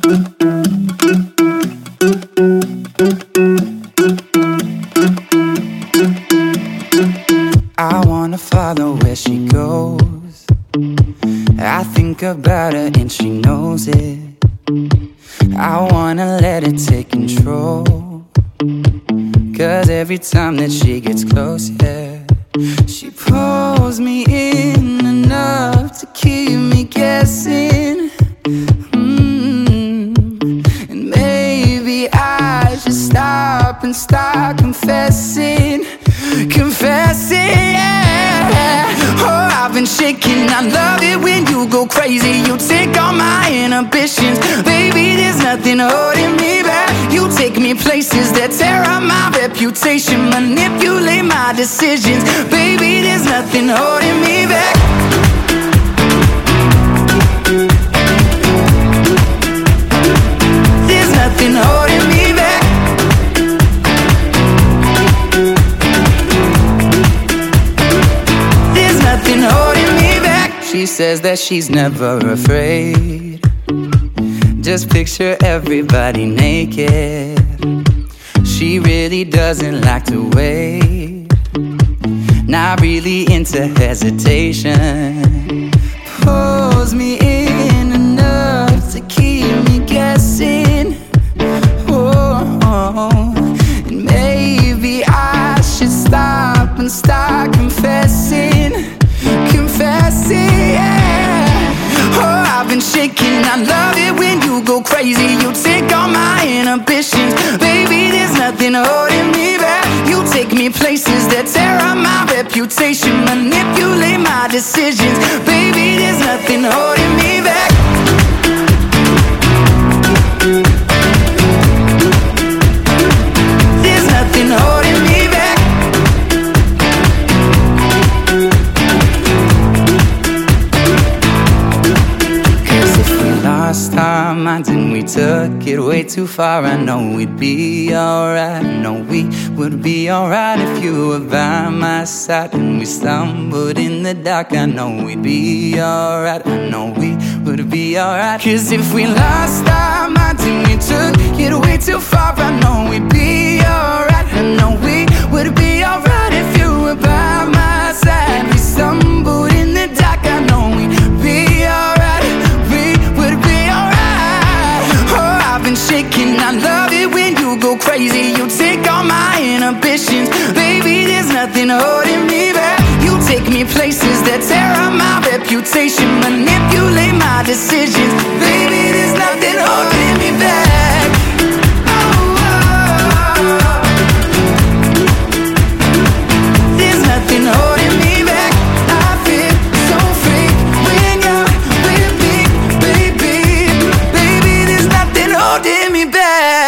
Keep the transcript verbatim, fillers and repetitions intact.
I wanna follow where she goes. I think about her and she knows it. I wanna let it take control, 'cause every time that she gets close, yeah, she pulls me in enough to keep me guessing. mm. And maybe I should stop and start confessing. Confessing, yeah. Oh, I've been shaking. I love it when you go crazy. You take all my inhibitions. Baby, there's nothing holding me back. You take me places that tear up my reputation, manipulate my decisions. Baby, there's nothing holding me back. There's nothing holding me back. Nothing holding me back. She says that she's never afraid. Just picture everybody naked. She really doesn't like to wait. Not really into hesitation. Pulls me in enough to keep me guessing. Oh, and maybe I should stop and start confessing. Confessing, yeah. Oh, I've been shaking. I love it when you go crazy. You take all my inhibitions. Baby, there's nothing holding me back. You take me places that tear up my reputation, manipulate my decisions. Baby, there's nothing holding me back. There's nothing holding me back. Lost our minds and we took it way too far. I know we'd be alright. I know we would be alright if you were by my side. And we stumbled in the dark. I know we'd be alright. I know we would be alright. 'Cause if we lost our minds and we took it way too far, I know we'd be alright. I know we would be alright if you were by my side. We stumbled in the dark. I know we'd be alright. I've been shaking. I love it when you go crazy. You take all my inhibitions. Baby, there's nothing holding me back. You take me places that tear up my reputation, manipulate my decisions. Baby, there's nothing holding me back. Oh, oh. There's nothing holding me back. I feel so free when you're with me, baby. Baby, there's nothing holding me back.